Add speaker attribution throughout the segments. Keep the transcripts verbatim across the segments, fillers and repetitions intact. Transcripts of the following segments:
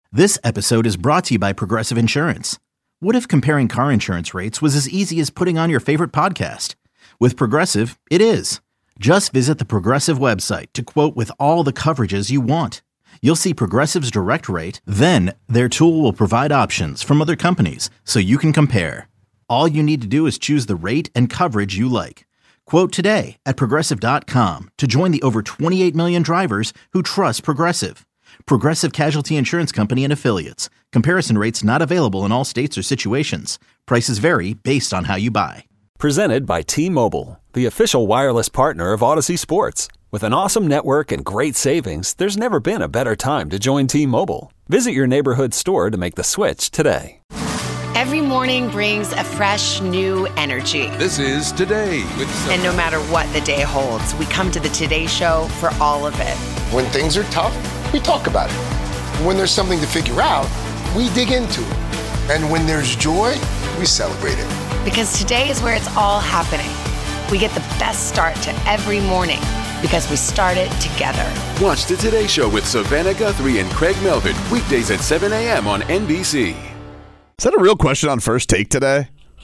Speaker 1: This episode is brought to you by Progressive Insurance. What if comparing car insurance rates was as easy as putting on your favorite podcast? With Progressive, it is. Just visit the Progressive website to quote with all the coverages you want. You'll see Progressive's direct rate, then their tool will provide options from other companies so you can compare. All you need to do is choose the rate and coverage you like. Quote today at Progressive dot com to join the over twenty-eight million drivers who trust Progressive. Progressive Casualty Insurance Company and Affiliates. Comparison rates not available in all states or situations. Prices vary based on how you buy.
Speaker 2: Presented by T-Mobile, the official wireless partner of Odyssey Sports. With an awesome network and great savings, there's never been a better time to join T-Mobile. Visit your neighborhood store to make the switch today.
Speaker 3: Every morning brings a fresh, new energy.
Speaker 4: This is Today with Sophie.
Speaker 3: And no matter what the day holds, we come to the Today Show for all of it.
Speaker 5: When things are tough, we talk about it. When there's something to figure out, we dig into it. And when there's joy, we celebrate it.
Speaker 3: Because today is where it's all happening. We get the best start to every morning because we start it together.
Speaker 4: Watch the Today Show with Savannah Guthrie and Craig Melvin, weekdays at seven a.m. on N B C.
Speaker 6: Is that a real question on First Take today?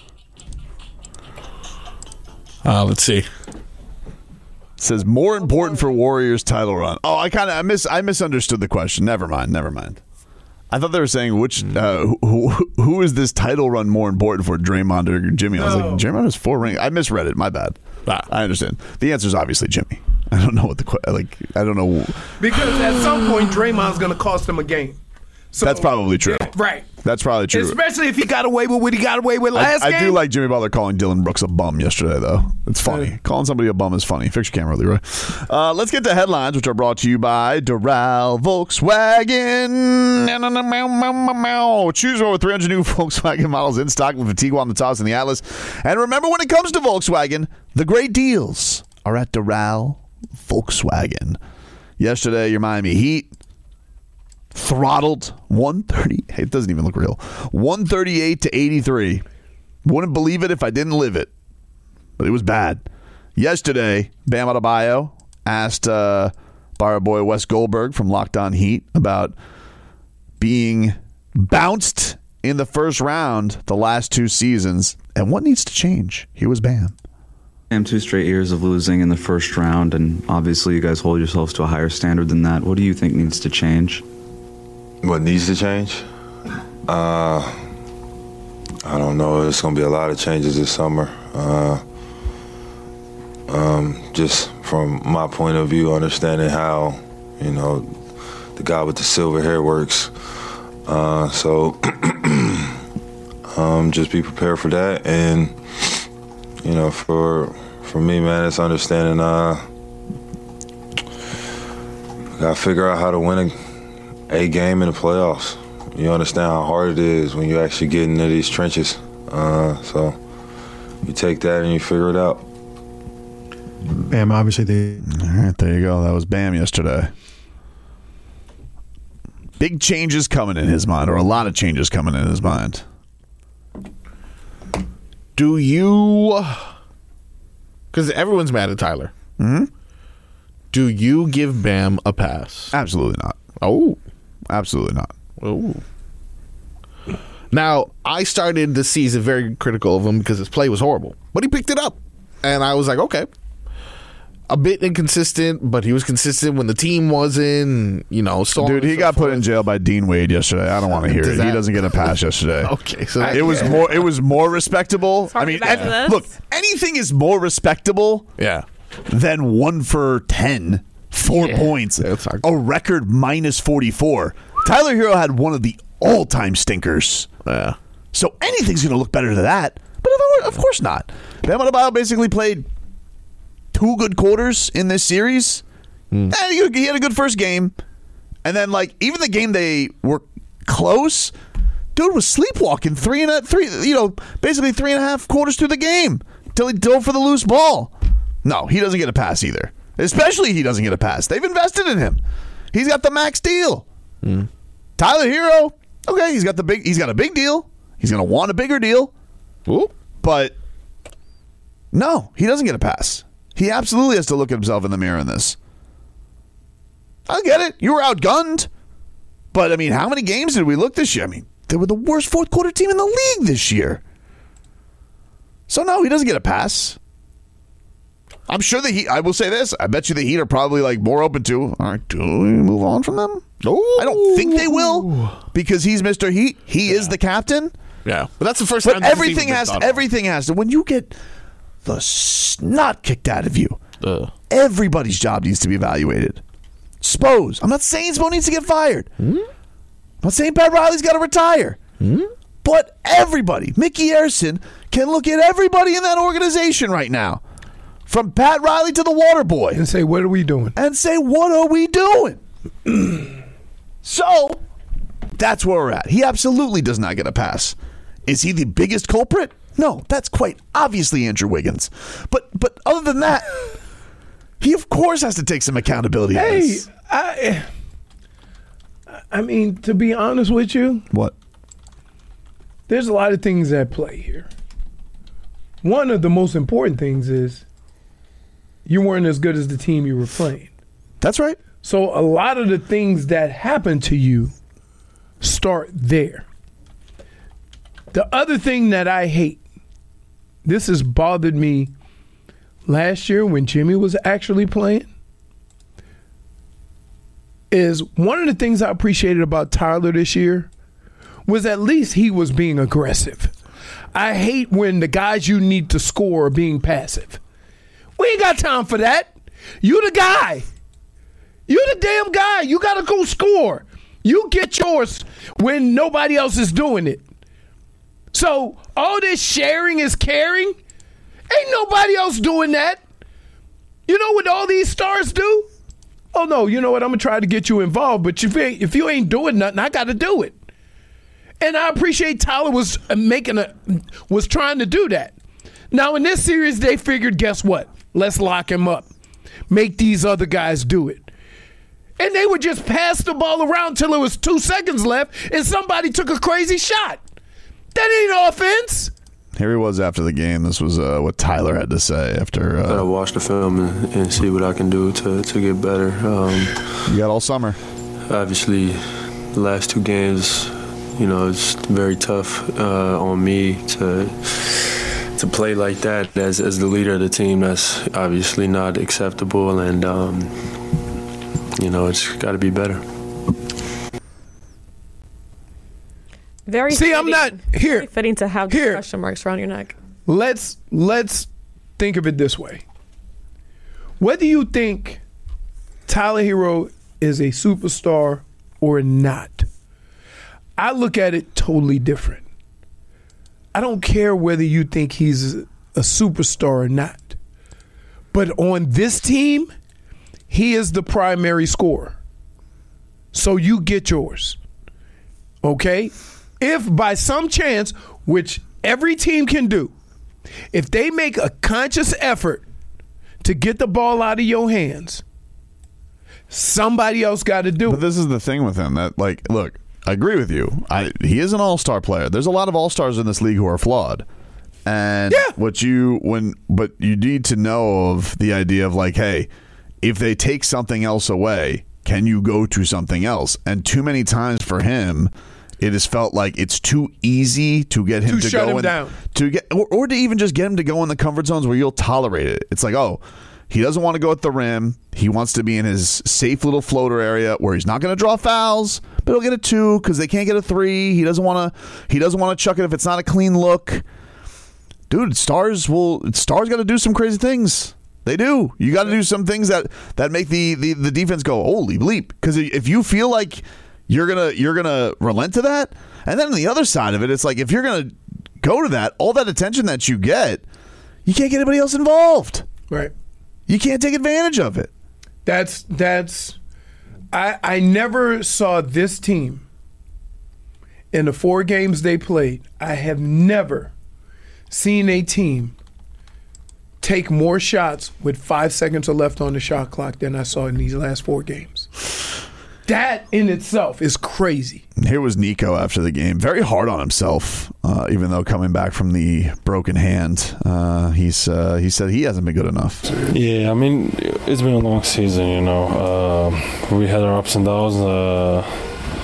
Speaker 7: Uh, let's see.
Speaker 6: It says more important for Warriors title run. Oh, I kind of I miss I misunderstood the question. Never mind. Never mind. I thought they were saying which uh, who, who is this title run more important for, Draymond or Jimmy? I was
Speaker 7: No.
Speaker 6: like, Draymond has four rings. I misread it. My bad.
Speaker 7: Ah.
Speaker 6: I understand. The answer is obviously Jimmy. I don't know what the que- like. I don't know.
Speaker 8: Because at some point, Draymond's going to cost him a game. So,
Speaker 6: That's probably true.
Speaker 8: yeah, right.
Speaker 6: That's probably true.
Speaker 8: Especially if he got away with what he got away with last
Speaker 6: I, I
Speaker 8: game.
Speaker 6: do like Jimmy Butler calling Dylan Brooks a bum yesterday, though. It's funny.
Speaker 8: Yeah.
Speaker 6: Calling somebody a bum is funny. Fix your camera, Leroy. Uh, let's get to headlines, which are brought to you by Doral Volkswagen. Choose over three hundred new Volkswagen models in stock with the Tiguan, the Taos, and the Atlas. And remember, when it comes to Volkswagen, the great deals are at Doral Volkswagen. Yesterday, your Miami Heat throttled one thirty. It doesn't even look real. one thirty-eight to eighty-three. Wouldn't believe it if I didn't live it, but it was bad. Yesterday, Bam Adebayo asked uh, bar boy Wes Goldberg from Locked On Heat about being bounced in the first round the last two seasons and what needs to change. Here was Bam.
Speaker 9: I'm two straight years of losing in the first round, and obviously you guys hold yourselves to a higher standard than that. What do you think needs to change?
Speaker 10: What needs to change? Uh, I don't know. There's going to be a lot of changes this summer. Uh, um, just from my point of view, understanding how, you know, the guy with the silver hair works. Uh, so um, just be prepared for that. And, you know, for for me, man, it's understanding uh, got to figure out how to win a a game in the playoffs. You understand how hard it is when you actually get into these trenches. Uh, so you take that and you figure it out.
Speaker 11: Bam, obviously they.
Speaker 6: All right, there you go. That was Bam yesterday. Big changes coming in his mind, or a lot of changes coming in his mind.
Speaker 7: Do you... Because everyone's mad at Tyler.
Speaker 6: Mm-hmm.
Speaker 7: Do you give Bam a pass?
Speaker 6: Absolutely not.
Speaker 7: Oh.
Speaker 6: Absolutely not.
Speaker 7: Oh. Now, I started the season very critical of him because his play was horrible. But he picked it up. And I was like, okay. A bit inconsistent, but he was consistent when the team wasn't, you know. So
Speaker 6: Dude, he
Speaker 7: so
Speaker 6: got
Speaker 7: forth.
Speaker 6: put in jail by Dean Wade yesterday. I don't want to hear
Speaker 7: Does
Speaker 6: it.
Speaker 7: that-
Speaker 6: He doesn't get a pass yesterday.
Speaker 7: Okay, so
Speaker 6: it was more. It was more respectable. I mean,
Speaker 12: back to
Speaker 6: and-
Speaker 12: this.
Speaker 6: look, anything is more respectable
Speaker 7: Yeah.
Speaker 6: than one for ten, four
Speaker 7: Yeah.
Speaker 6: points,
Speaker 7: Yeah, it's hard.
Speaker 6: a record minus forty-four. Tyler Hero had one of the all-time stinkers.
Speaker 7: Yeah.
Speaker 6: So anything's going to look better than that. But of, of course not. Bam Adebayo basically played two good quarters in this series.
Speaker 7: Mm.
Speaker 6: And he, he had a good first game. And then, like, even the game they were close, dude was sleepwalking three and a three, you know, basically three and a half quarters through the game until he dove for the loose ball. No, he doesn't get a pass either. Especially he doesn't get a pass. They've invested in him. He's got the max deal.
Speaker 7: Mm.
Speaker 6: Tyler Hero, okay, he's got the big. He's got a big deal. He's going to want a bigger deal.
Speaker 7: Ooh.
Speaker 6: But no, he doesn't get a pass. He absolutely has to look at himself in the mirror in this. I get it. You were outgunned. But, I mean, how many games did we look this year? I mean, they were the worst fourth quarter team in the league this year. So, no, he doesn't get a pass. I'm sure the Heat, I will say this, I bet you the Heat are probably like more open to, all right, do we move on from them?
Speaker 7: Ooh.
Speaker 6: I don't think they will because he's Mister Heat. He yeah. is the captain.
Speaker 7: Yeah, but that's the first
Speaker 6: but
Speaker 7: time.
Speaker 6: Everything has to, everything has to. When you get the snot kicked out of you, uh. everybody's job needs to be evaluated. Spose. I'm not saying Spo needs to get fired. Hmm? I'm not saying Pat Riley's got to retire. Hmm? But everybody, Mickey Arison, can look at everybody in that organization right now. From Pat Riley to the water boy.
Speaker 8: And say, what are we doing?
Speaker 6: And say, what are we doing? So, that's where we're at. He absolutely does not get a pass. Is he the biggest culprit? No, that's quite obviously Andrew Wiggins. But but other than that, he of course has to take some accountability.
Speaker 8: Hey, I, I mean, to be honest with you.
Speaker 6: What?
Speaker 8: There's a lot of things at play here. One of the most important things is you weren't as good as the team you were playing.
Speaker 6: That's right.
Speaker 8: So a lot of the things that happen to you start there. The other thing that I hate, this has bothered me last year when Jimmy was actually playing, is one of the things I appreciated about Tyler this year was at least he was being aggressive. I hate when the guys you need to score are being passive. We ain't got time for that. You the guy. You the damn guy. You got to go score. You get yours when nobody else is doing it. So all this sharing is caring. Ain't nobody else doing that. You know what all these stars do? Oh, no, you know what? I'm going to try to get you involved, but if you ain't, if you ain't doing nothing, I got to do it. And I appreciate Tyler was making a was trying to do that. Now, in this series, they figured, guess what? Let's lock him up. Make these other guys do it. And they would just pass the ball around till it was two seconds left and somebody took a crazy shot. That ain't offense.
Speaker 6: Here he was after the game. This was uh, what Tyler had to say after. Uh,
Speaker 12: I watch the film and, and see what I can do to, to get better. Um,
Speaker 6: you got all summer.
Speaker 12: Obviously, the last two games, you know, it's very tough uh, on me to to play like that as as the leader of the team. That's obviously not acceptable, and um, you know, it's got to be better.
Speaker 13: Very
Speaker 8: See,
Speaker 13: fitting,
Speaker 8: I'm not here.
Speaker 13: Very fitting to have the
Speaker 8: here.
Speaker 13: question marks around your neck.
Speaker 8: Let's let's think of it this way. Whether you think Tyler Hero is a superstar or not, I look at it totally different. I don't care whether you think he's a superstar or not. But on this team, he is the primary scorer. So you get yours. Okay? If by some chance, which every team can do, if they make a conscious effort to get the ball out of your hands, somebody else got to do it.
Speaker 6: But this is the thing with him that, like, look, I agree with you. I, he is an all-star player. There's a lot of all-stars in this league who are flawed. And
Speaker 8: yeah.
Speaker 6: what you when but you need to know of the idea of like, hey, if they take something else away, can you go to something else? And too many times for him, it has felt like it's too easy to get him
Speaker 8: to,
Speaker 6: to
Speaker 8: shut
Speaker 6: go
Speaker 8: him
Speaker 6: in,
Speaker 8: down.
Speaker 6: to get or, or to even just get him to go in the comfort zones where you'll tolerate it. It's like, oh, he doesn't want to go at the rim. He wants to be in his safe little floater area where he's not going to draw fouls, but he'll get a two because they can't get a three. He doesn't want to. He doesn't want to chuck it if it's not a clean look. Dude, stars will. Stars got to do some crazy things. They do. You got to do some things that, that make the, the, the defense go, holy bleep. Because if you feel like you're gonna you're gonna relent to that, and then on the other side of it, it's like if you're gonna go to that, all that attention that you get, you can't get anybody else involved.
Speaker 8: Right.
Speaker 6: You can't take advantage of it.
Speaker 8: That's that's. I I never saw this team in the four games they played. I have never seen a team take more shots with five seconds left on the shot clock than I saw in these last four games. That in itself is crazy.
Speaker 6: Here was Nico after the game, very hard on himself, uh, even though coming back from the broken hand, uh, he's uh, he said he hasn't been good enough.
Speaker 14: Yeah, I mean, it's been a long season, you know. Uh, we had our ups and downs. Uh,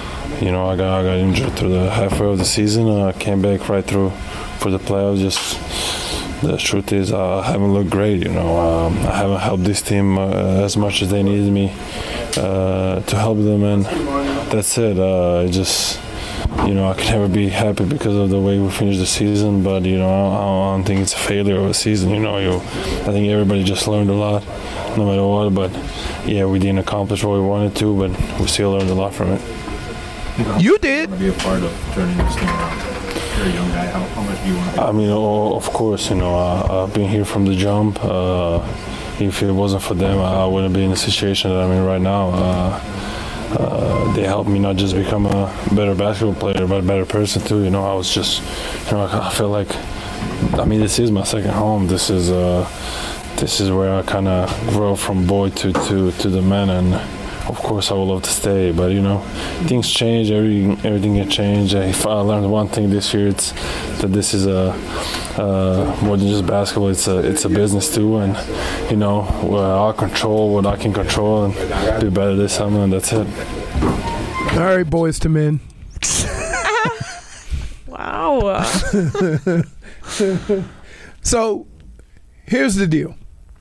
Speaker 12: you know, I got I got injured through the halfway of the season. I uh, came back right through for the playoffs. Just the truth is, uh, I haven't looked great. You know, um, I haven't helped this team uh, as much as they needed me uh, to help them, and that's it. Uh, just. You know, I can never be happy because of the way we finished the season, but, you know, I, I don't think it's a failure of a season. You know, you, I think everybody just learned a lot, no matter what. But, yeah, we didn't accomplish what we wanted to, but we still learned a lot from it.
Speaker 8: You did.
Speaker 11: Want to be a part of turning this thing around. You're a young guy. How, how much do you want to be?
Speaker 12: I mean, oh, of course, you know, uh, I've been here from the jump. Uh, if it wasn't for them, I wouldn't be in the situation that I'm in right now. Uh, Uh, they helped me not just become a better basketball player, but a better person too. You know, I was just, you know, I feel like, I mean, this is my second home. This is, uh, this is where I kind of grow from boy to, to, to the man, and of course I would love to stay. But you know, things change. Everything, everything can change. If I learned one thing this year, it's that this is a uh, more than just basketball. It's a, it's a business too, and you know, I'll control what I can control and do better this summer, and that's it.
Speaker 8: All right, boys to men.
Speaker 13: Wow.
Speaker 8: So, here's the deal.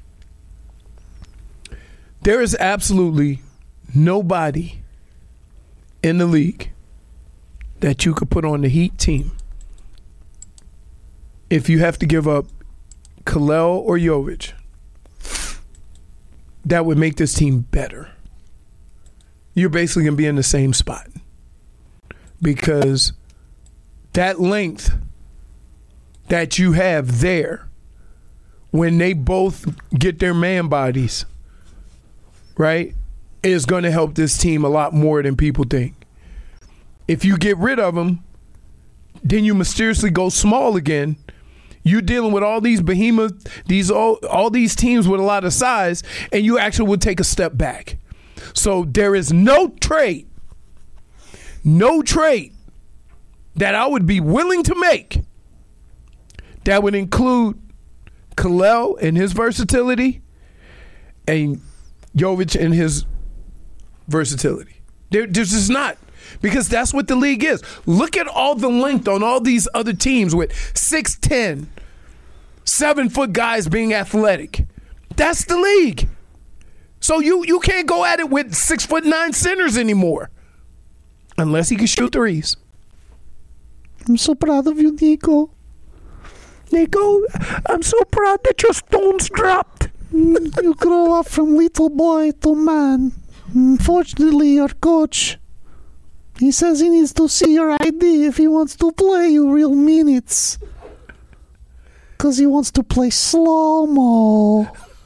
Speaker 8: There is absolutely nobody in the league that you could put on the Heat team if you have to give up Kalel or Jovic that would make this team better. You're basically going to be in the same spot because that length that you have there when they both get their man bodies, right, is going to help this team a lot more than people think. If you get rid of them, then you mysteriously go small again. You're dealing with all these behemoth, these all, all these teams with a lot of size, and you actually would take a step back. So there is no trade, no trade that I would be willing to make that would include Kalel and his versatility and Jovic and his versatility. There, there's just not. Because that's what the league is. Look at all the length on all these other teams with six ten, seven-foot guys being athletic. That's the league. So you, you can't go at it with six-foot nine centers anymore. Unless he can shoot threes.
Speaker 14: I'm so proud of you, Nico.
Speaker 8: Nico, I'm so proud that your stones dropped.
Speaker 14: You grow up from little boy to man. Unfortunately, your coach, he says he needs to see your I D if he wants to play you real minutes. Because he wants to play slow-mo.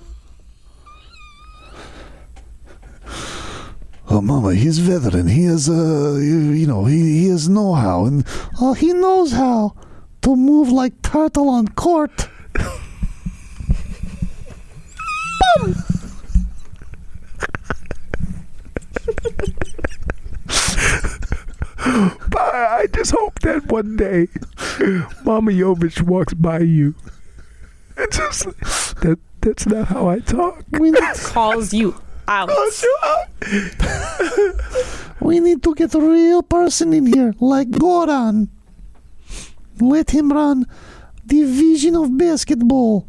Speaker 6: Oh, Mama, he's veteran. He has, uh, you, you know, he, he has know-how. And
Speaker 14: oh, he knows how to move like turtle on court. Boom!
Speaker 8: But I just hope that one day Mama Jovic walks by you. It's just that that's not how I talk.
Speaker 14: We need
Speaker 13: calls you out.
Speaker 14: We need to get a real person in here, like Goran. Let him run division of basketball.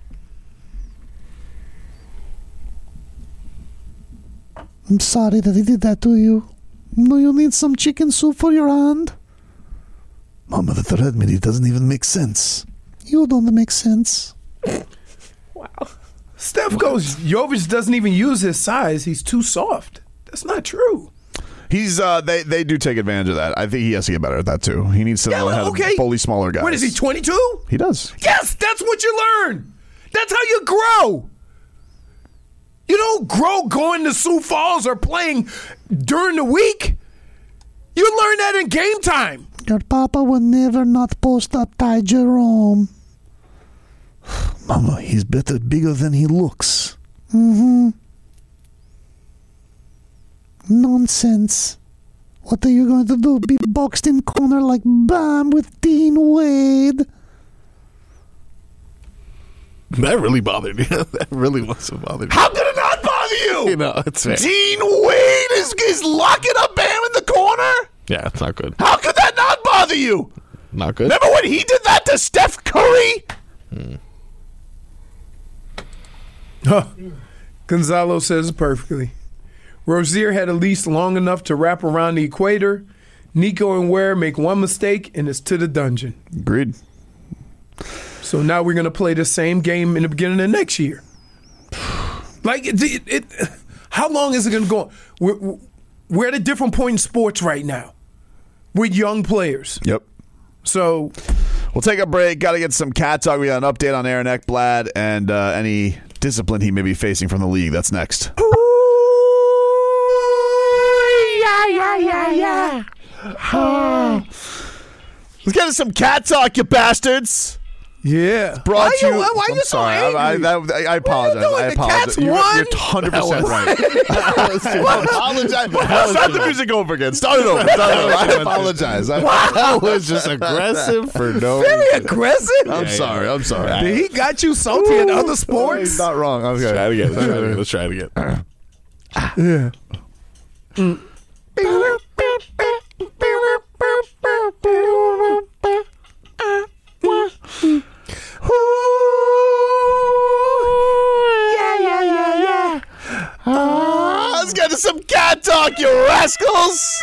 Speaker 14: I'm sorry that he did that to you. Do you need some chicken soup for your hand?
Speaker 6: Mama, the red meat doesn't even make sense.
Speaker 14: You don't make sense.
Speaker 13: Wow.
Speaker 8: Steph goes, Jovic doesn't even use his size. He's too soft. That's not true.
Speaker 6: He's uh, they they do take advantage of that. I think he has to get better at that too. He needs to
Speaker 8: Yeah,
Speaker 6: learn how
Speaker 8: okay.
Speaker 6: to bully smaller guys.
Speaker 8: What is he, twenty-two?
Speaker 6: He does.
Speaker 8: Yes, that's what you learn. That's how you grow. You don't grow going to Sioux Falls or playing during the week. You learn that in game time.
Speaker 14: Your papa will never not post up Ty Jerome.
Speaker 6: Mama, he's better, bigger than he looks.
Speaker 14: Mm-hmm. Nonsense. What are you going to do? Be boxed in corner like Bam with Dean Wade?
Speaker 7: That really bothered me. That really must have bothered me.
Speaker 6: How could it not bother you?
Speaker 7: You know, it's fair.
Speaker 6: Dean Wade is, is locking up Bam in the corner?
Speaker 7: Yeah, it's not good.
Speaker 6: How could that not bother you?
Speaker 7: Not good.
Speaker 6: Remember when he did that to Steph Curry?
Speaker 7: Hmm.
Speaker 8: Huh. Gonzalo says it perfectly. Rozier had a leash long enough to wrap around the equator. Nico and Ware make one mistake, and it's to the dungeon.
Speaker 6: Agreed.
Speaker 8: So now we're going to play the same game in the beginning of next year. Like, it, it, it, how long is it going to go on? We're, we're at a different point in sports right now with young players.
Speaker 6: Yep.
Speaker 8: So
Speaker 6: we'll take a break. Got to get some cat talk. We got an update on Aaron Ekblad and uh, any discipline he may be facing from the league. That's next.
Speaker 14: Ooh, yeah, yeah, yeah, yeah.
Speaker 6: Oh. Let's get to some cat talk, you bastards.
Speaker 8: Yeah.
Speaker 6: Brought
Speaker 8: why
Speaker 6: you.
Speaker 8: you, why
Speaker 6: I'm
Speaker 8: you so
Speaker 6: sorry.
Speaker 8: angry?
Speaker 6: I, I, I, I apologize.
Speaker 8: What are you doing?
Speaker 6: I
Speaker 8: The
Speaker 6: apologize.
Speaker 8: Cats
Speaker 6: You're,
Speaker 8: won?
Speaker 6: you're one hundred percent right.
Speaker 7: I
Speaker 6: apologize. Start the music over again. Start it over. Start it over. I apologize. I,
Speaker 7: That was just aggressive for no
Speaker 8: Very
Speaker 7: reason.
Speaker 8: aggressive.
Speaker 6: I'm sorry. I'm sorry.
Speaker 8: Did he got you salty in other sports?
Speaker 6: He's not wrong. Okay.
Speaker 7: Let's try it again. Let's try it again. Let's try it again.
Speaker 8: Yeah. Mm.
Speaker 14: Yeah, yeah, yeah, yeah.
Speaker 6: Uh, let's get to some cat talk, you rascals.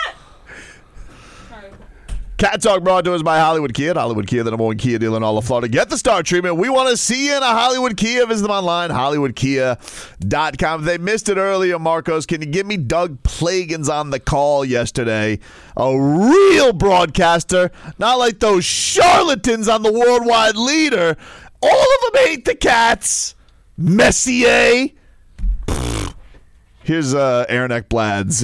Speaker 6: Cat Talk brought to us by Hollywood Kia. At Hollywood Kia, the number one Kia dealer in all of Florida. Get the star treatment. We want to see you in a Hollywood Kia. Visit them online, hollywood kia dot com. If they missed it earlier, Marcos, can you give me Doug Plagans on the call yesterday? A real broadcaster, not like those charlatans on the worldwide leader. All of them hate the Cats. Messier. Here's uh, Aaron Ekblad's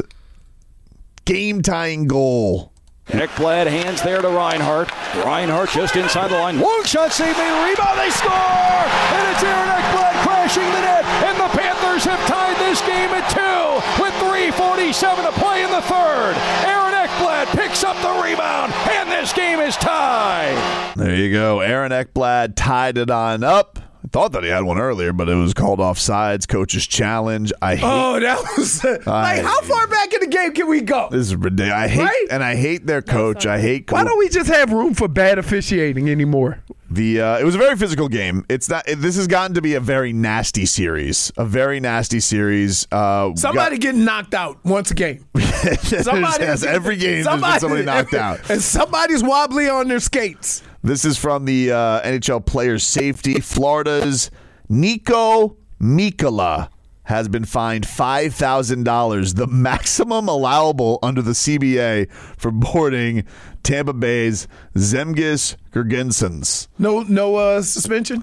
Speaker 6: game-tying goal.
Speaker 15: Ekblad hands there to Reinhart. Reinhart just inside the line. Long shot save made a rebound. They score! And it's Aaron Ekblad crashing the net. And the Panthers have tied this game at two with three forty-seven to play in the third. Aaron Ekblad picks up the rebound. And this game is tied.
Speaker 6: There you go. Aaron Ekblad tied it on up. I thought that he had one earlier, but it was called offsides. Coach's challenge. I hate.
Speaker 8: Oh, that was like
Speaker 6: I-
Speaker 8: how far back in the game can we go?
Speaker 6: This is ridiculous. I hate
Speaker 8: Right?
Speaker 6: and I hate their coach. I hate.
Speaker 8: Why don't we just have room for bad officiating anymore?
Speaker 6: The uh, it was a very physical game. It's not. It, this has gotten to be a very nasty series. A very nasty series. Uh, we
Speaker 8: Somebody getting knocked out once a game.
Speaker 6: got-
Speaker 8: Somebody
Speaker 6: yes, every game there's been somebody knocked out.
Speaker 8: And somebody's wobbly on their skates.
Speaker 6: This is from the uh, N H L Players Safety. Florida's Nico Mikkola has been fined five thousand dollars, the maximum allowable under the C B A for boarding Tampa Bay's Zemgus Girgensons.
Speaker 8: No, no uh, suspension.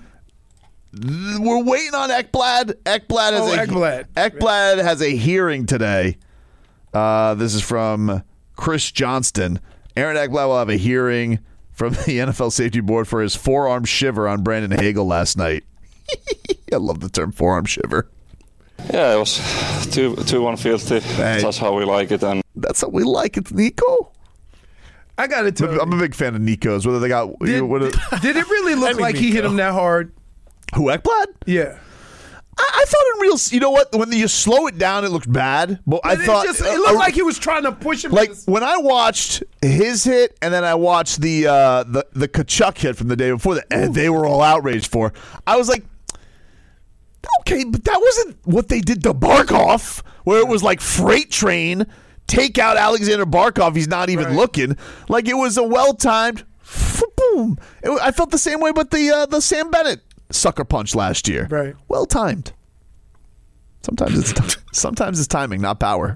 Speaker 6: We're waiting on Ekblad. Ekblad has
Speaker 8: Oh,
Speaker 6: a
Speaker 8: Ekblad.
Speaker 6: Ekblad has a hearing today. Uh, this is from Chris Johnston. Aaron Ekblad will have a hearing from the N F L Safety Board for his forearm shiver on Brandon Hagel last night. I love the term forearm shiver.
Speaker 16: Yeah, it was two two one filthy.
Speaker 6: Hey.
Speaker 16: That's how we like it, and
Speaker 6: That's how we like it, Nico.
Speaker 8: I got to tell you.
Speaker 6: I'm a big fan of Nico's. Whether they got
Speaker 8: Did,
Speaker 6: what,
Speaker 8: did it really look like he hit him that hard?
Speaker 6: who Ekblad?
Speaker 8: Yeah.
Speaker 6: I, I thought in real, you know what? When you slow it down, it looked bad. But I
Speaker 8: But it
Speaker 6: thought
Speaker 8: just, it looked like he was trying to push him.
Speaker 6: Like
Speaker 8: to the-
Speaker 6: when I watched his hit, and then I watched the uh, the the Kachuk hit from the day before that, and they were all outraged for. I was like, okay, but that wasn't what they did to Barkov, where it was like freight train, take out Alexander Barkov. He's not even
Speaker 8: Right.
Speaker 6: looking. Like it was a well timed. Boom! It, I felt the same way, but the uh, the Sam Bennett sucker punch last year.
Speaker 8: Right.
Speaker 6: Well timed. Sometimes it's sometimes it's timing, not power.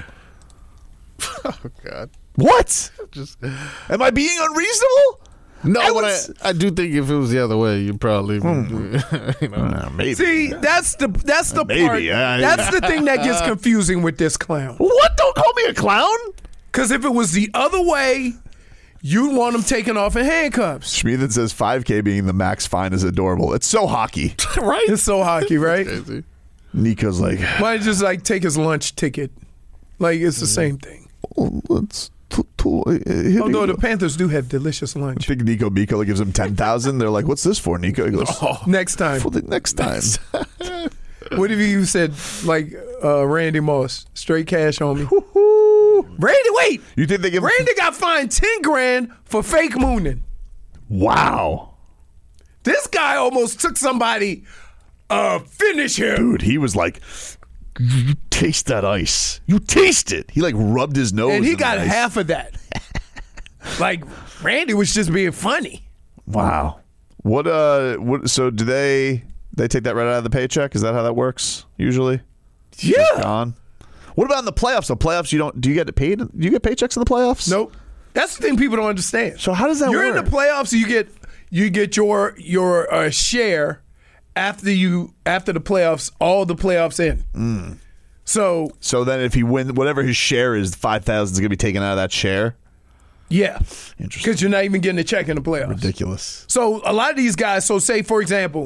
Speaker 7: Oh God!
Speaker 6: What?
Speaker 7: Just
Speaker 6: Am I being unreasonable?
Speaker 7: no,
Speaker 6: I
Speaker 7: but
Speaker 6: was-
Speaker 7: I, I do think if it was the other way, you probably
Speaker 6: Hmm.
Speaker 7: you know.
Speaker 6: Uh, maybe.
Speaker 8: See, that's the that's the
Speaker 6: Maybe,
Speaker 8: part.
Speaker 6: yeah.
Speaker 8: That's the thing that gets confusing with this clown.
Speaker 6: What? Don't call me a clown.
Speaker 8: Because if it was the other way, you'd want him taken off in handcuffs.
Speaker 6: Schmieden says five K being the max fine is adorable. It's so hockey.
Speaker 8: Right? It's so hockey, right?
Speaker 7: Crazy.
Speaker 6: Nico's like,
Speaker 8: Might just like take his lunch ticket. Like it's the same thing.
Speaker 6: oh, let's. T- t- uh, here
Speaker 8: Although
Speaker 6: we
Speaker 8: the
Speaker 6: go.
Speaker 8: Panthers do have delicious
Speaker 6: I
Speaker 8: lunch.
Speaker 6: think Nico Mikkola gives him ten thousand. They're like, "What's this for?" Nico he goes,
Speaker 8: Next time.
Speaker 6: "For the next time."
Speaker 8: What if you said like uh, Randy Moss, straight cash on me? Randy, wait.
Speaker 6: You think they give
Speaker 8: Randy got fined ten grand for fake mooning.
Speaker 6: Wow.
Speaker 8: This guy almost took somebody. Uh, finish him,
Speaker 6: dude. He was like, "You taste that ice. You taste it." He like rubbed his nose,
Speaker 8: and he
Speaker 6: in
Speaker 8: got
Speaker 6: the ice.
Speaker 8: half of that. Like Randy was just being funny.
Speaker 6: Wow. What? Uh. What? So do they? They take that right out of the paycheck? Is that how that works usually?
Speaker 8: Yeah.
Speaker 6: Just gone. What about in the playoffs? The playoffs, you don't. Do you get paid? Do you get paychecks in the playoffs?
Speaker 8: Nope. That's the thing people don't understand.
Speaker 6: So how does that
Speaker 8: You're
Speaker 6: work?
Speaker 8: You're in the playoffs. You get you get your your uh, share. After you, after the playoffs, all the playoffs in.
Speaker 6: Mm.
Speaker 8: So,
Speaker 6: so then if he wins, whatever his share is, five thousand is going to be taken out of that share.
Speaker 8: Yeah,
Speaker 6: interesting.
Speaker 8: Because you're not even getting a check in the playoffs.
Speaker 6: Ridiculous.
Speaker 8: So a lot of these guys. So say for example,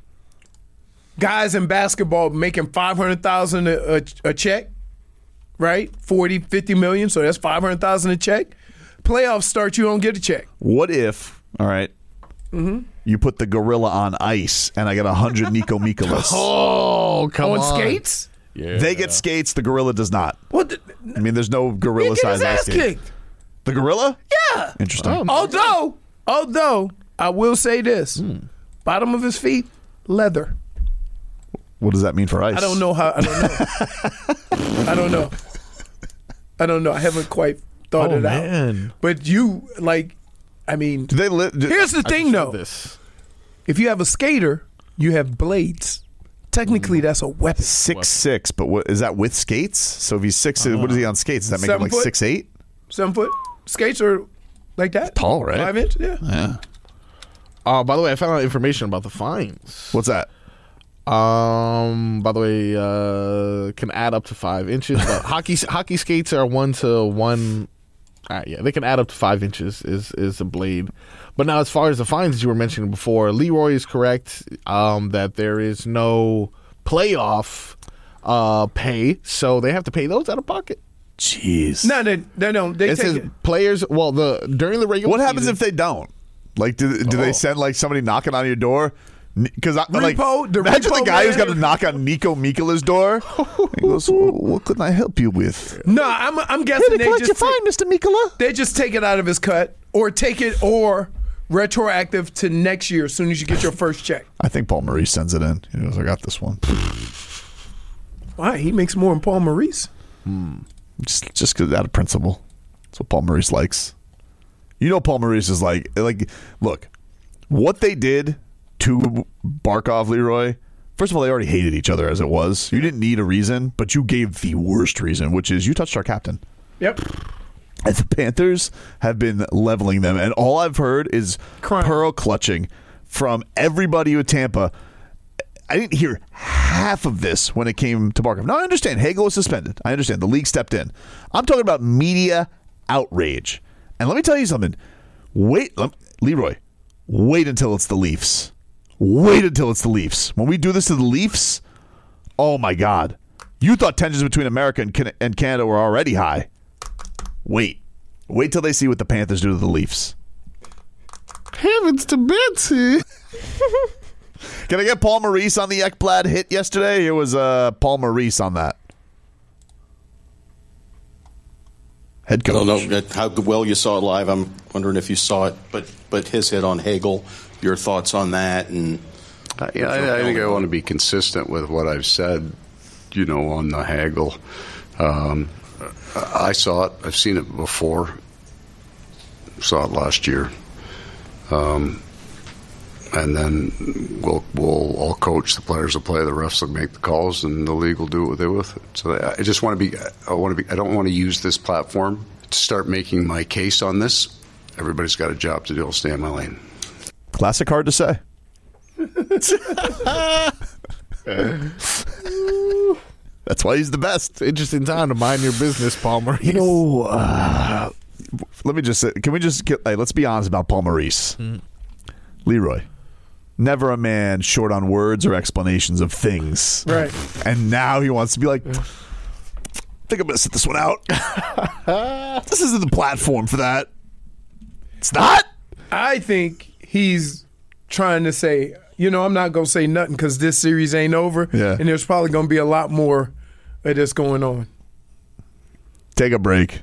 Speaker 8: guys in basketball making five hundred thousand a, a check, right? forty, fifty million. So that's five hundred thousand a check. Playoffs start, you don't get a check.
Speaker 6: What if? All right.
Speaker 8: Mm-hmm.
Speaker 6: You put the gorilla on ice, and I get a hundred Nico Mikolas.
Speaker 7: Oh, come on!
Speaker 8: On skates?
Speaker 7: Yeah.
Speaker 6: They get skates. The gorilla does not.
Speaker 8: What? The,
Speaker 6: I mean, there's no gorilla
Speaker 8: he get his
Speaker 6: size ice
Speaker 8: ass
Speaker 6: skate.
Speaker 8: kicked.
Speaker 6: The gorilla?
Speaker 8: Yeah.
Speaker 6: Interesting.
Speaker 8: Oh, although, although I will say this:
Speaker 6: hmm.
Speaker 8: bottom of his feet, leather.
Speaker 6: What does that mean for ice?
Speaker 8: I don't know how. I don't know. I don't know. I don't know. I haven't quite thought
Speaker 7: Oh,
Speaker 8: it
Speaker 7: man.
Speaker 8: out. But you like. I mean,
Speaker 6: do they li- do,
Speaker 8: here's the
Speaker 7: I
Speaker 8: thing,
Speaker 7: just
Speaker 8: though.
Speaker 7: read This.
Speaker 8: If you have a skater, you have blades. Technically, that's a weapon.
Speaker 6: Six six, but what is that with skates? So if he's six,
Speaker 8: Uh,
Speaker 6: what is he on skates? Does that make him
Speaker 8: seven
Speaker 6: like
Speaker 8: foot?
Speaker 6: six eight?
Speaker 8: Seven foot skates are like that.
Speaker 6: Tall, right?
Speaker 8: Five inch. Yeah.
Speaker 6: Yeah.
Speaker 7: Uh, by the way, I found out information about the fines.
Speaker 6: What's that?
Speaker 7: Um. By the way, uh, can add up to five inches. But hockey hockey skates are one to one. Uh, yeah, they can add up to five inches. Is is a blade. But now, as far as the fines you were mentioning before, Leroy is correct. Um, that there is no playoff uh pay, so they have to pay those out of pocket.
Speaker 6: Jeez.
Speaker 8: No, no, no, no. They
Speaker 7: It
Speaker 8: take
Speaker 7: says
Speaker 8: it.
Speaker 7: players. Well, the during the regular.
Speaker 6: What happens
Speaker 7: season,
Speaker 6: if they don't? Like, do, do
Speaker 7: Oh.
Speaker 6: they send like somebody knocking on your door? Because like,
Speaker 8: Repo, the
Speaker 6: imagine
Speaker 8: repo
Speaker 6: the guy who's
Speaker 8: man.
Speaker 6: got to knock on Nico Mikola's door. He goes, "Well, "What can I help you with?"
Speaker 8: No, I'm I'm guessing they just
Speaker 14: fine, Mister Mikola.
Speaker 8: they just take it out of his cut or take it or retroactive to next year as soon as you get your first check.
Speaker 6: I think Paul Maurice sends it in. He goes, "I got this one."
Speaker 8: Why? He makes more than Paul Maurice.
Speaker 6: Just just 'cause out of principle. That's what Paul Maurice likes. You know, Paul Maurice is like like look, what they did to Barkov, Leroy. First of all, they already hated each other as it was. You didn't need a reason, but you gave the worst reason, which is you touched our captain.
Speaker 8: Yep.
Speaker 6: And the Panthers have been leveling them, and all I've heard is
Speaker 8: Crying.
Speaker 6: pearl clutching from everybody with Tampa. I didn't hear half of this when it came to Barkov. Now, I understand Hagel was suspended. I understand the league stepped in. I'm talking about media outrage. And let me tell you something. Wait, let, Leroy, wait until it's the Leafs. Wait until it's the Leafs. When we do this to the Leafs, oh my God. You thought tensions between America and, Can- and Canada were already high. Wait. Wait till they see what the Panthers do to the Leafs.
Speaker 7: Heavens to Betsy.
Speaker 6: Can I get Paul Maurice on the Ekblad hit yesterday? Here was uh, Paul Maurice on that. Head coach.
Speaker 17: I don't know how well you saw it live. I'm wondering if you saw it, but but his hit on Hagel, your thoughts on that? And
Speaker 18: Uh, yeah, I, I think I want to be consistent with what I've said, you know, on the Hagel. Um, I saw it. I've seen it before. Saw it last year. Um, and then we'll we'll all coach. The players will play. The refs will make the calls, and the league will do what they with it. So I just want to be. I want to be. I don't want to use this platform to start making my case on this. Everybody's got a job to do. I'll stay in my lane.
Speaker 6: Classic hard to say. That's why he's the best.
Speaker 7: Interesting time to mind your business, Paul Maurice.
Speaker 6: You know, uh, let me just say, can we just get, hey, let's be honest about Paul Maurice.
Speaker 7: Mm.
Speaker 6: Leroy, never a man short on words or explanations of things.
Speaker 8: Right.
Speaker 6: And now he wants to be like, I think I'm going to sit this one out. This isn't the platform for that. It's not.
Speaker 8: I think he's trying to say, you know, I'm not going to say nothing because this series ain't over.
Speaker 6: Yeah.
Speaker 8: And there's probably going to be a lot more of this going on.
Speaker 6: Take a break.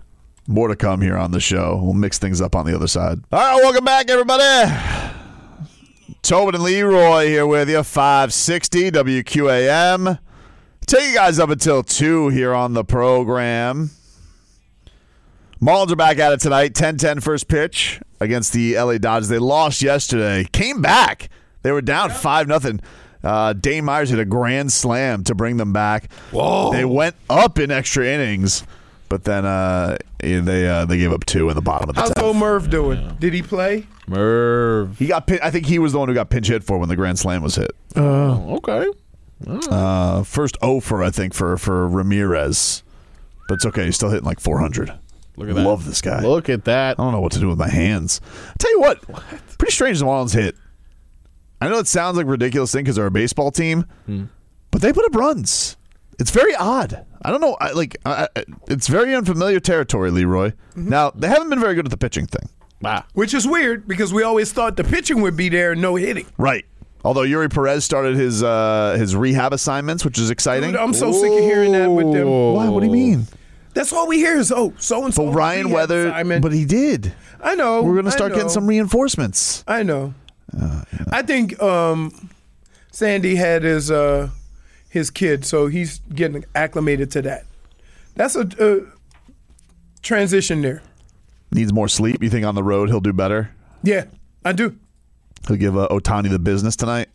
Speaker 6: More to come here on the show. We'll mix things up on the other side. All right, welcome back, everybody. Tobin and Leroy here with you, five sixty W Q A M. Take you guys up until two here on the program. Marlins are back at it tonight, ten ten first pitch against the L A Dodgers. They lost yesterday, came back. They were down five nothing. Uh, Dane Myers hit a grand slam to bring them back.
Speaker 8: Whoa.
Speaker 6: They went up in extra innings, but then uh, they uh, they gave up two in the bottom of the
Speaker 8: How's
Speaker 6: tenth.
Speaker 8: old Merv doing? Did he play?
Speaker 6: Merv. He got. I think he was the one who got pinch hit for when the grand slam was hit.
Speaker 8: Oh,
Speaker 7: okay.
Speaker 6: Uh, first oh for I think for for Ramirez, but it's okay. He's still hitting like four hundred.
Speaker 7: Look at that.
Speaker 6: Love this guy.
Speaker 7: Look at that.
Speaker 6: I don't know what to do with my hands. I tell you what, pretty strange the Marlins hit. I know it sounds like a ridiculous thing because they're a baseball team,
Speaker 7: Hmm.
Speaker 6: but they put up runs. It's very odd. I don't know. I, like I, I- it's very unfamiliar territory, Leroy.
Speaker 8: Mm-hmm.
Speaker 6: Now they haven't been very good at the pitching thing.
Speaker 8: Which is weird because we always thought the pitching would be there, no hitting.
Speaker 6: Right. Although Yuri Perez started his uh, his rehab assignments, which is exciting.
Speaker 8: Dude, I'm so sick of hearing that with them.
Speaker 6: Why? What do you mean?
Speaker 8: That's all we hear is, oh, so-and-so.
Speaker 6: But Ryan Weather, but he did.
Speaker 8: I know.
Speaker 6: We're going to
Speaker 8: I
Speaker 6: start getting
Speaker 8: know.
Speaker 6: some reinforcements.
Speaker 8: I know. I think um, Sandy had his uh, his kid, so he's getting acclimated to that. That's a, a transition there.
Speaker 6: Needs more sleep. You think on the road he'll do better?
Speaker 8: Yeah, I do.
Speaker 6: He'll give uh, Ohtani the business tonight.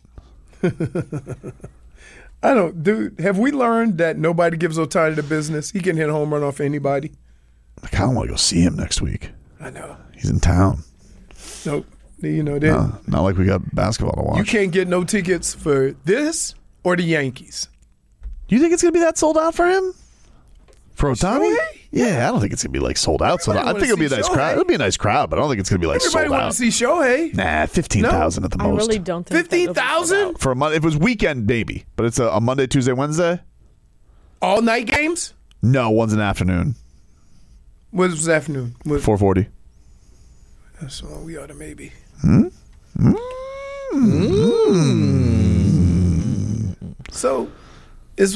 Speaker 8: I don't, dude. Have we learned that nobody gives Ohtani the business? He can hit a home run off anybody.
Speaker 6: I kind of want to go see him next week.
Speaker 8: I know.
Speaker 6: He's in town.
Speaker 8: Nope. You know, they,
Speaker 6: Uh, not like we got basketball to watch.
Speaker 8: you can't get no tickets for this or the Yankees.
Speaker 6: You think it's going to be that sold out for him? For Ohtani? Yeah, I don't think it's going to be like sold out. So I
Speaker 8: Everybody
Speaker 6: think it'll be a
Speaker 8: wanna
Speaker 6: nice
Speaker 8: see
Speaker 6: crowd.
Speaker 8: Shohei.
Speaker 6: It'll be a nice crowd, but I don't think it's going to be like
Speaker 8: Everybody
Speaker 6: sold
Speaker 8: want
Speaker 6: out.
Speaker 8: to see Shohei.
Speaker 6: Nah, fifteen thousand at the
Speaker 13: I
Speaker 6: most.
Speaker 13: really don't think
Speaker 8: fifteen thousand
Speaker 6: For a Monday, if it was weekend, maybe. But it's a, a Monday, Tuesday, Wednesday?
Speaker 8: all night games.
Speaker 6: No, one's an afternoon.
Speaker 8: What was afternoon? What,
Speaker 6: four forty.
Speaker 8: That's all we ought to maybe.
Speaker 6: Hmm?
Speaker 8: So, is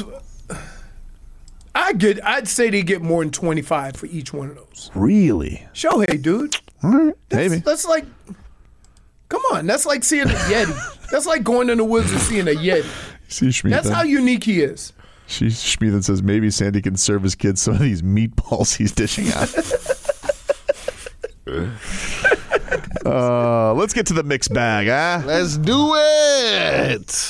Speaker 8: I get? I'd say they get more than twenty five for each one of those.
Speaker 6: Really?
Speaker 8: Shohei, dude.
Speaker 6: All right,
Speaker 8: That's,
Speaker 6: maybe.
Speaker 8: that's like, come on. That's like seeing a Yeti. That's like going in the woods and seeing a Yeti.
Speaker 6: See Schmidt.
Speaker 8: That's how unique he is.
Speaker 6: She Schmidt says maybe Sandy can serve his kids some of these meatballs he's dishing out. uh, let's get to the mixed bag, huh?
Speaker 7: Let's do it.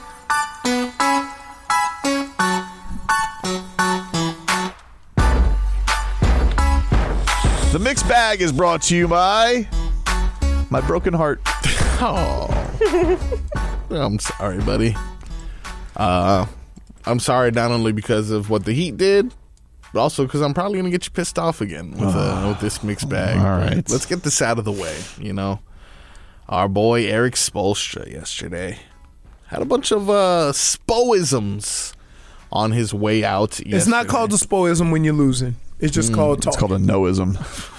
Speaker 6: The mixed bag is brought to you by my broken heart.
Speaker 7: Oh, I'm sorry, buddy. Uh, I'm sorry not only because of what the Heat did, but also because I'm probably going to get you pissed off again with, uh, with this mixed bag.
Speaker 6: All right.
Speaker 7: Let's get this out of the way, you know. Our boy Eric Spoelstra yesterday had a bunch of uh, spoisms on his way out yesterday.
Speaker 8: It's not called a spoism when you're losing. It's just
Speaker 7: Mm,
Speaker 8: called
Speaker 6: It's
Speaker 8: talk.
Speaker 6: called a noism.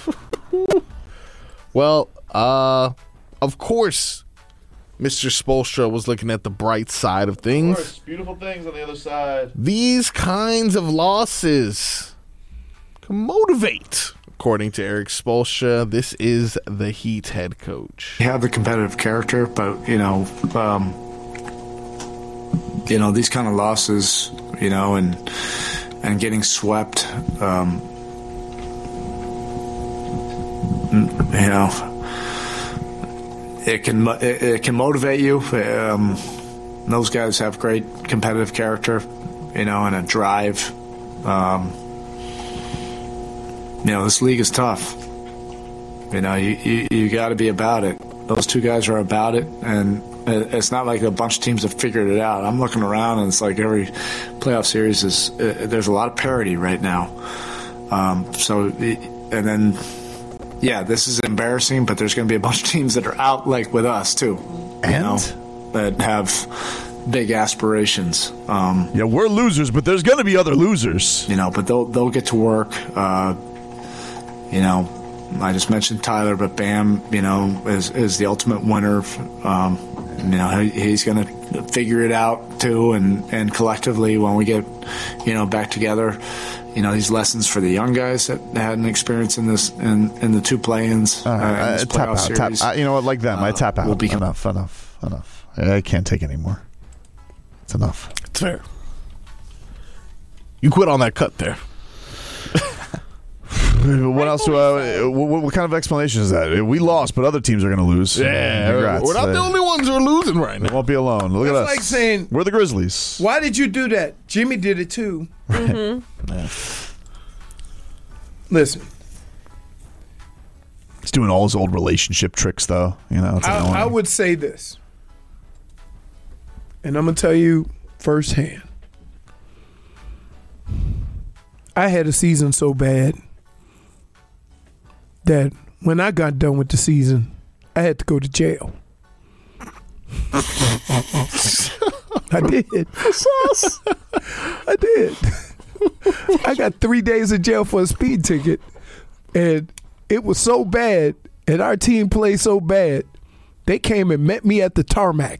Speaker 7: Well, uh, of course, Mister Spoelstra was looking at the bright side of things.
Speaker 6: Beautiful things on the other side.
Speaker 7: These kinds of losses can motivate, according to Eric Spoelstra. This is the Heat head coach.
Speaker 19: You have the competitive character, but you know, um, you know these kind of losses, you know, and and getting swept, um, you know, it can mo- it, it can motivate you. Um, those guys have great competitive character, you know, and a drive. Um, you know, this league is tough. You know, you you, you got to be about it. Those two guys are about it, and it's not like a bunch of teams have figured it out. I'm looking around, and it's like every playoff series is uh, there's a lot of parity right now. Um, so, and then, yeah, this is embarrassing, but there's going to be a bunch of teams that are out, like with us too, you
Speaker 6: And?
Speaker 19: know, that have big aspirations. Um,
Speaker 6: Yeah, we're losers, but there's going to be other losers.
Speaker 19: you know, but they'll they'll get to work. Uh, you know, I just mentioned Tyler, but Bam, you know, is is the ultimate winner. Um, you know, he, he's going to figure it out too, and, and collectively when we get, you know, back together, you know, these lessons for the young guys that hadn't experienced in this in, in the two play-ins uh,
Speaker 6: Uh,
Speaker 19: in this
Speaker 6: uh, tap
Speaker 19: playoff
Speaker 6: out.
Speaker 19: series.
Speaker 6: Tap, uh, you know what? Like them, I tap out.
Speaker 19: will become-
Speaker 6: enough, enough, enough. I can't take anymore. It's enough.
Speaker 7: It's fair. You quit on that cut there.
Speaker 6: What else do I, what, what kind of explanation is that? We lost, but other teams are going to lose.
Speaker 7: Yeah,
Speaker 6: Congrats.
Speaker 7: we're not the only ones who are losing right
Speaker 6: We
Speaker 7: now.
Speaker 6: won't be alone. Look
Speaker 8: That's
Speaker 6: at us.
Speaker 8: like saying,
Speaker 6: we're the Grizzlies.
Speaker 8: why did you do that? Jimmy did it too.
Speaker 13: Mm-hmm.
Speaker 8: Listen,
Speaker 6: He's doing all his old relationship tricks, though. You know, it's annoying.
Speaker 8: I, I would say this, and I'm going to tell you firsthand. I had a season so bad that when I got done with the season, I had to go to jail. I did. I did. I got three days in jail for a speed ticket, and it was so bad, and our team played so bad, they came and met me at the tarmac.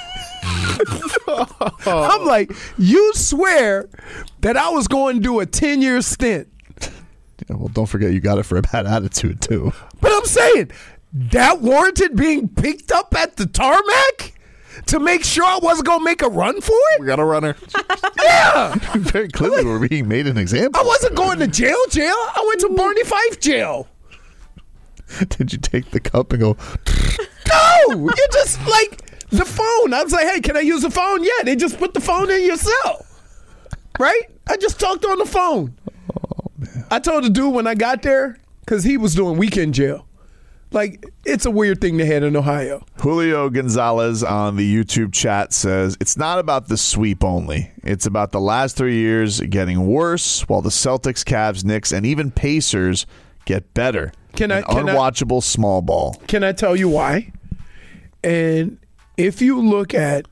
Speaker 8: I'm like, you swear that I was going to do a ten-year stint.
Speaker 6: Yeah, well, don't forget you got it for a bad attitude, too.
Speaker 8: But I'm saying, that warranted being picked up at the tarmac to make sure I wasn't going to make a run for it?
Speaker 7: We got a runner.
Speaker 8: Yeah.
Speaker 6: Very clearly we're being made an example.
Speaker 8: I wasn't going to jail, jail. I went to Barney Fife jail.
Speaker 6: Did you take the cup and go,
Speaker 8: No! You just, like, the phone. I was like, hey, can I use the phone? Yeah, they just put the phone in your cell. Right? I just talked on the phone.
Speaker 6: oh, man.
Speaker 8: I told the dude when I got there, because he was doing weekend jail. Like, it's a weird thing to have in Ohio.
Speaker 6: Julio Gonzalez on the YouTube chat says, it's not about the sweep only. It's about the last three years getting worse while the Celtics, Cavs, Knicks, and even Pacers get better.
Speaker 8: Can I-
Speaker 6: An
Speaker 8: can I-
Speaker 6: unwatchable small ball.
Speaker 8: Can I tell you why? And if you look at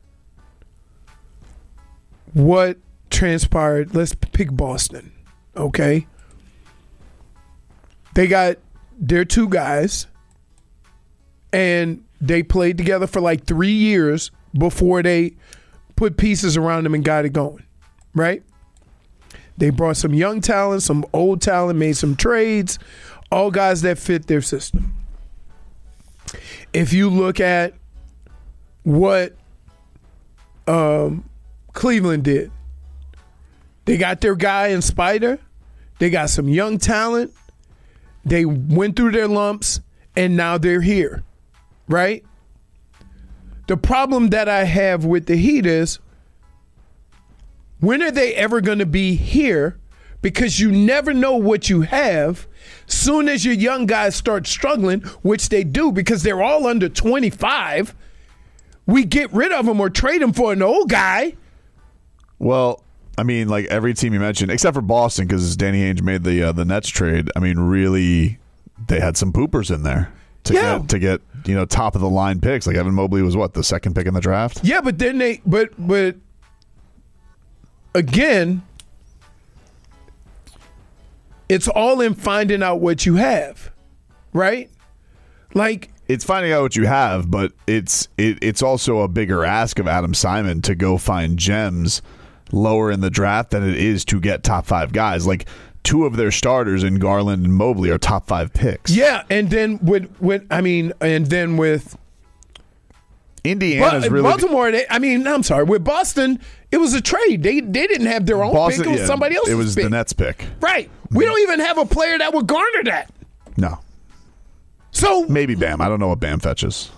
Speaker 8: what transpired, let's pick Boston, okay? They got their two guys, and they played together for like three years before they put pieces around them and got it going, right? They brought some young talent, some old talent, made some trades, all guys that fit their system. If you look at what um, Cleveland did, they got their guy in Spider. They got some young talent. They went through their lumps, and now they're here, right? The problem that I have with the Heat is, when are they ever going to be here? Because you never know what you have. Soon as your young guys start struggling, which they do because they're all under twenty-five, we get rid of them or trade them for an old guy.
Speaker 6: Well, I mean, like every team you mentioned, except for Boston, because Danny Ainge made the uh, the Nets trade. I mean, really, they had some poopers in there to
Speaker 8: Yeah.
Speaker 6: get to get you know top of the line picks. Like Evan Mobley was what, the second pick in the draft?
Speaker 8: Yeah, but then they, but but again, it's all in finding out what you have, right? Like,
Speaker 6: It's finding out what you have, but it's it, it's also a bigger ask of Adam Simon to go find gems lower in the draft than it is to get top five guys. Like two of their starters in Garland and Mobley are top five picks.
Speaker 8: yeah, and then with with I mean, and then with
Speaker 6: Indiana's
Speaker 8: But
Speaker 6: really
Speaker 8: Baltimore, they, I mean, I'm sorry. With Boston, it was a trade. They they didn't have their own
Speaker 6: Boston,
Speaker 8: pick. It was
Speaker 6: yeah,
Speaker 8: somebody else's
Speaker 6: It was
Speaker 8: pick.
Speaker 6: the Nets pick.
Speaker 8: Right. We don't even have a player that would garner that.
Speaker 6: No.
Speaker 8: So
Speaker 6: Maybe Bam. I don't know what Bam fetches.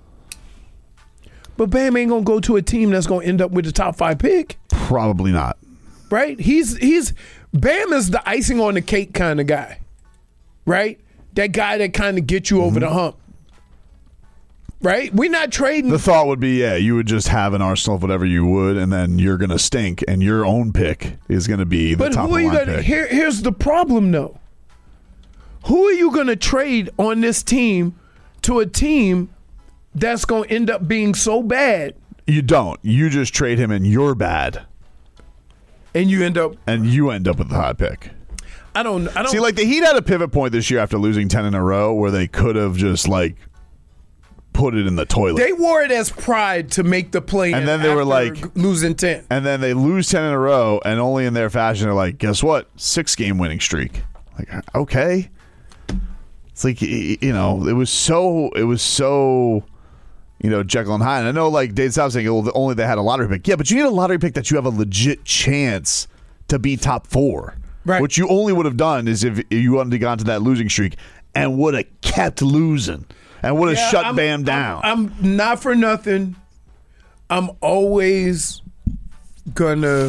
Speaker 8: But Bam ain't gonna go to a team that's gonna end up with the top five pick,
Speaker 6: Probably not.
Speaker 8: right? He's he's Bam is the icing on the cake kind of guy, right? That guy that kind of gets you over the hump, right? We're not trading.
Speaker 6: The thought would be, yeah, you would just have an arsenal of whatever you would, and then you're going to stink, and your own pick is going to be the
Speaker 8: but
Speaker 6: top
Speaker 8: who are
Speaker 6: of
Speaker 8: you
Speaker 6: the line
Speaker 8: gonna?
Speaker 6: pick.
Speaker 8: Here, here's the problem, though. Who are you gonna trade on this team to a team that's gonna end up being so bad,
Speaker 6: You don't. You just trade him, and you're bad,
Speaker 8: and you end up?
Speaker 6: and you end up with the high pick.
Speaker 8: I don't. I don't
Speaker 6: See, like the Heat had a pivot point this year after losing ten in a row, where they could have just like put it in the toilet.
Speaker 8: They wore it as pride to make the play.
Speaker 6: And then they were like
Speaker 8: losing ten.
Speaker 6: And then they lose ten in a row, and only in their fashion, they're like, guess what? Six game winning streak. Like, okay. It's like, you know, it was so, it was so, you know, Jekyll and Hyde. And I know, like, Dave South saying, well, only they had a lottery pick. Yeah, but you need a lottery pick that you have a legit chance to be top four.
Speaker 8: Right.
Speaker 6: What you only would have done is if you wanted to gone to that losing streak and would have kept losing and would have
Speaker 8: Yeah,
Speaker 6: shut
Speaker 8: I'm,
Speaker 6: Bam down.
Speaker 8: I'm, I'm not for nothing. I'm always gonna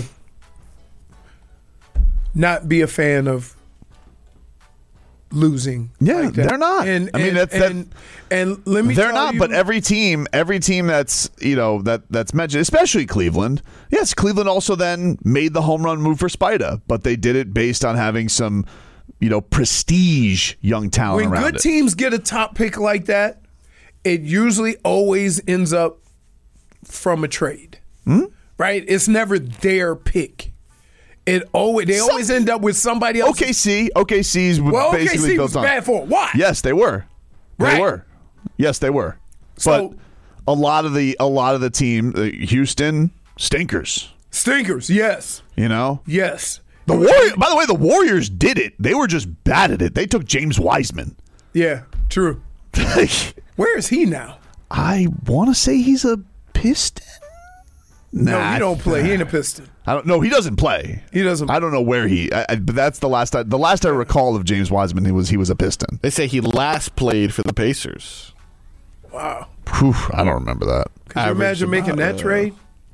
Speaker 8: not be a fan of losing.
Speaker 6: Yeah,
Speaker 8: like that.
Speaker 6: they're not.
Speaker 8: And,
Speaker 6: I mean,
Speaker 8: and,
Speaker 6: that's that.
Speaker 8: and, and let me
Speaker 6: They're
Speaker 8: tell
Speaker 6: not,
Speaker 8: you,
Speaker 6: but every team, every team that's you know that that's mentioned, especially Cleveland. Yes, Cleveland also then made the home run move for Spida, but they did it based on having some, you know, prestige young talent
Speaker 8: when
Speaker 6: around
Speaker 8: good
Speaker 6: it.
Speaker 8: teams get a top pick like that, it usually always ends up from a trade,
Speaker 6: Hmm?
Speaker 8: right? It's never their pick. It always they
Speaker 6: Some-
Speaker 8: always end up with somebody else.
Speaker 6: O K C, O K C's
Speaker 8: Well,
Speaker 6: basically
Speaker 8: O K C
Speaker 6: built
Speaker 8: was
Speaker 6: on.
Speaker 8: bad for it. Why?
Speaker 6: Yes, they were. They
Speaker 8: Right.
Speaker 6: were. Yes, they were.
Speaker 8: So-
Speaker 6: but a lot of the a lot of the team, uh, Houston stinkers.
Speaker 8: Stinkers, yes,
Speaker 6: You know.
Speaker 8: yes.
Speaker 6: The Warriors. By the way, the Warriors did it. They were just bad at it. They took James Wiseman.
Speaker 8: Yeah, true. Where is he now?
Speaker 6: I want to say he's a Piston.
Speaker 8: No,
Speaker 6: Nah,
Speaker 8: he don't play. He ain't a Piston.
Speaker 6: I don't. No, he doesn't play.
Speaker 8: He doesn't.
Speaker 6: I don't know where he. I, I, but that's the last. I, the last I recall of James Wiseman, he was he was a Piston.
Speaker 7: They say he last played for the Pacers.
Speaker 8: Wow.
Speaker 6: Whew, I don't remember that.
Speaker 8: Could you imagine making that trade?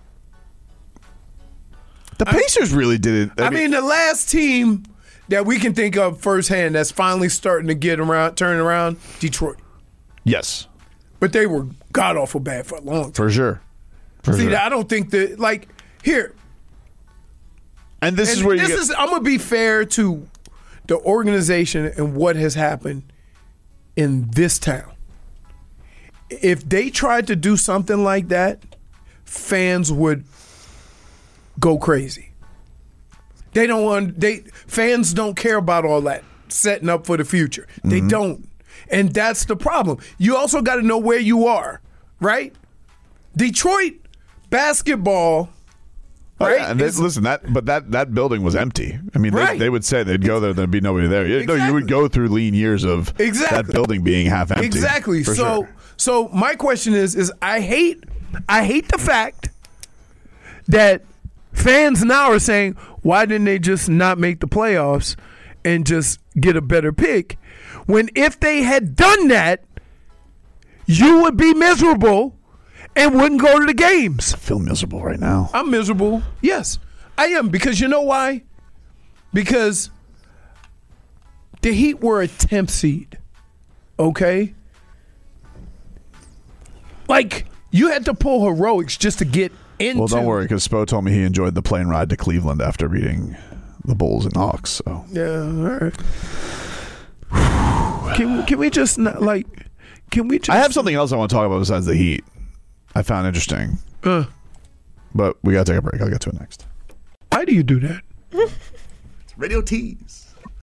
Speaker 6: The Pacers really did it.
Speaker 8: I, mean, the last team that we can think of firsthand that's finally starting to get around, turn around, Detroit.
Speaker 6: Yes,
Speaker 8: but they were god awful bad for a long time.
Speaker 6: for sure. For
Speaker 8: See,
Speaker 6: sure.
Speaker 8: I don't think that like here.
Speaker 6: And this
Speaker 8: and
Speaker 6: is where
Speaker 8: this
Speaker 6: you get,
Speaker 8: is. I'm gonna be fair to the organization and what has happened in this town. If they tried to do something like that, fans would go crazy. They don't want they fans don't care about all that setting up for the future. They
Speaker 6: Mm-hmm.
Speaker 8: don't. And that's the problem. You also got to know where you are, right? Detroit basketball,
Speaker 6: Oh,
Speaker 8: right?
Speaker 6: yeah, and they,
Speaker 8: is-
Speaker 6: listen, that but that, that building was empty. I mean,
Speaker 8: Right.
Speaker 6: they, they would say they'd go there, there'd be nobody there. You know, you would go through lean years of
Speaker 8: Exactly.
Speaker 6: that building being half empty.
Speaker 8: Exactly.
Speaker 6: for
Speaker 8: So
Speaker 6: sure.
Speaker 8: so my question is is I hate I hate the fact that fans now are saying, why didn't they just not make the playoffs and just get a better pick? When if they had done that, you would be miserable and wouldn't go to the games.
Speaker 6: I feel miserable right now.
Speaker 8: I'm miserable. Yes, I am. Because you know why? Because the Heat were a tenth seed. Okay? Like, you had to pull heroics just to get into.
Speaker 6: Well, don't worry, because Spo told me he enjoyed the plane ride to Cleveland after beating the Bulls and Hawks. So
Speaker 8: Yeah, all right. Can, can we just not, like, can we just.
Speaker 6: I have something else I want to talk about besides the Heat. I found interesting,
Speaker 8: Uh,
Speaker 6: but we got to take a break. I'll get to it next.
Speaker 8: why do you do that?
Speaker 6: Radio Tease.